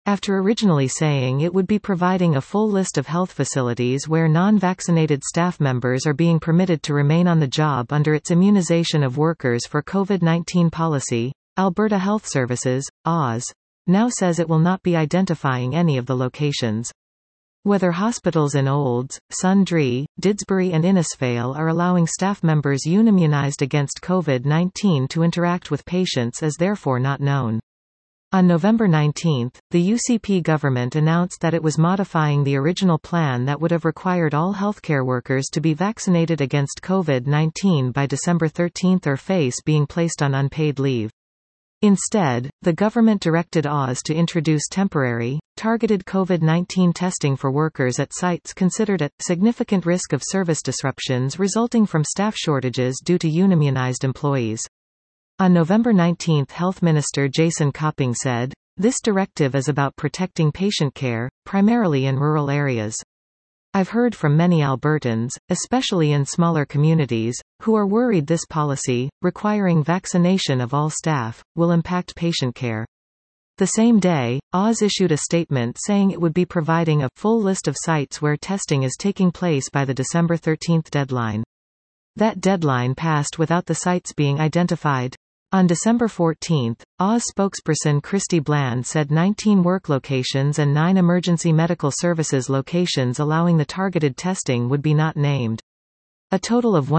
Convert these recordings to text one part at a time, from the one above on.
After originally saying it would be providing a full list of health facilities where non-vaccinated staff members are being permitted to remain on the job under its immunization of workers for COVID-19 policy, Alberta Health Services, AHS, now says it will not be identifying any of the locations. Whether hospitals in Olds, Sundre, Didsbury and Innisfail are allowing staff members unimmunized against COVID-19 to interact with patients is therefore not known. On November 19, the UCP government announced that it was modifying the original plan that would have required all healthcare workers to be vaccinated against COVID-19 by December 13 or face being placed on unpaid leave. Instead, the government directed AHS to introduce temporary, targeted COVID-19 testing for workers at sites considered at significant risk of service disruptions resulting from staff shortages due to unimmunized employees. On November 19, Health Minister Jason Copping said, "This directive is about protecting patient care, primarily in rural areas. I've heard from many Albertans, especially in smaller communities, who are worried this policy, requiring vaccination of all staff, will impact patient care." The same day, AHS issued a statement saying it would be providing a full list of sites where testing is taking place by the December 13 deadline. That deadline passed without the sites being identified. On December 14, AHS spokesperson Christy Bland said 19 work locations and 9 emergency medical services locations allowing the targeted testing would be not named. A total of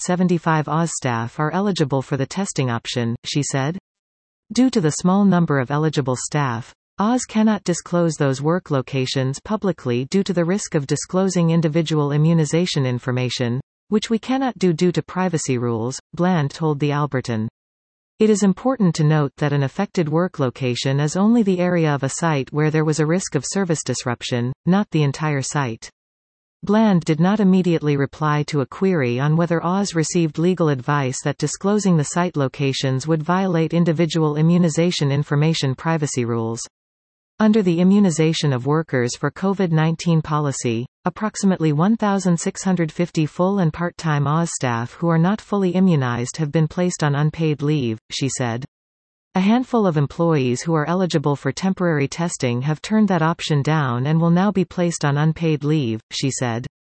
175 AHS staff are eligible for the testing option, she said. Due to the small number of eligible staff, AHS cannot disclose those work locations publicly due to the risk of disclosing individual immunization information, which we cannot do due to privacy rules, Bland told the Albertan. It is important to note that an affected work location is only the area of a site where there was a risk of service disruption, not the entire site. Bland did not immediately reply to a query on whether AHS received legal advice that disclosing the site locations would violate individual immunization information privacy rules. Under the immunization of workers for COVID-19 policy, approximately 1,650 full and part-time AHS staff who are not fully immunized have been placed on unpaid leave, she said. A handful of employees who are eligible for temporary testing have turned that option down and will now be placed on unpaid leave, she said.